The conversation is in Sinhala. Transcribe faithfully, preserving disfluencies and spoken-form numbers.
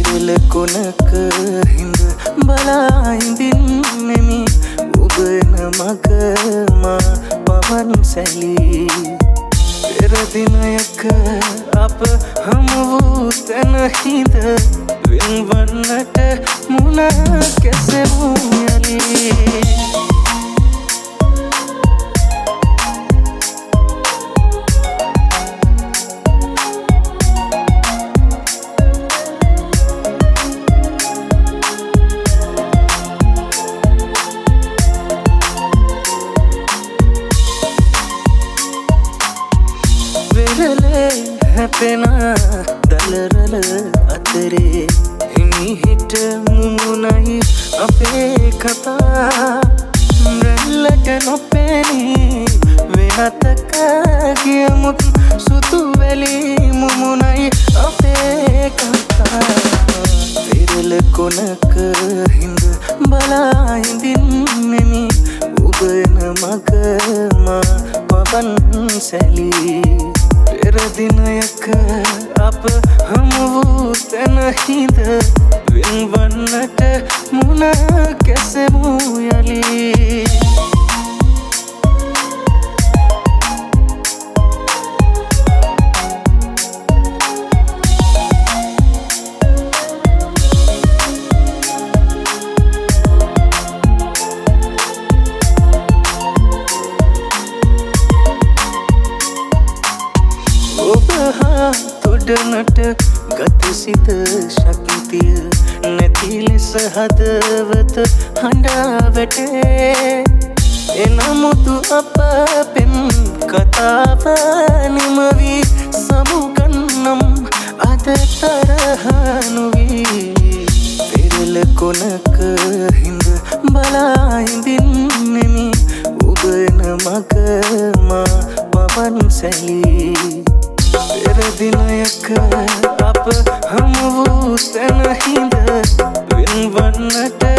පෙරල කොනක හිඳ බලා ඉඳින්නෙමි ඔබන මග මා පවන් සැලී පෙර දිනයක අප හමු වූ තැන හිඳ වෙන්වන්නට මුණ කැසෙමු යලි හැපෙන දලරල අතරේ හිමිහිට මුමුණයි අපේ කතා රැල්ලට නොපෙනී වෙනතක ගියමුත් සුදු වැලි මුමුණයි අපේ කතා පෙරල කොනක හිඳ බලා ඉඳින්නෙමි ඔබන මග මා පවන් සැලී පෙර දිනයක අප හමු වූ තැන හිඳ වෙන්වන්නට මුණ කැසෙමු යලි තොඩනට ගත සිත ශක්තිය නැති ලෙස හදවත හඬා වැටේ එනමුතු අප පෙම් කතාව නිමවී සමුගන්නම් අද තරහ නොවී පෙරල කොනක හිඳ බලා ඉඳින්නෙමි ඔබන මග මා පවන් සැලී පෙර දිනයක අප හමු වූ තැන හිඳ වෙන්වන්නට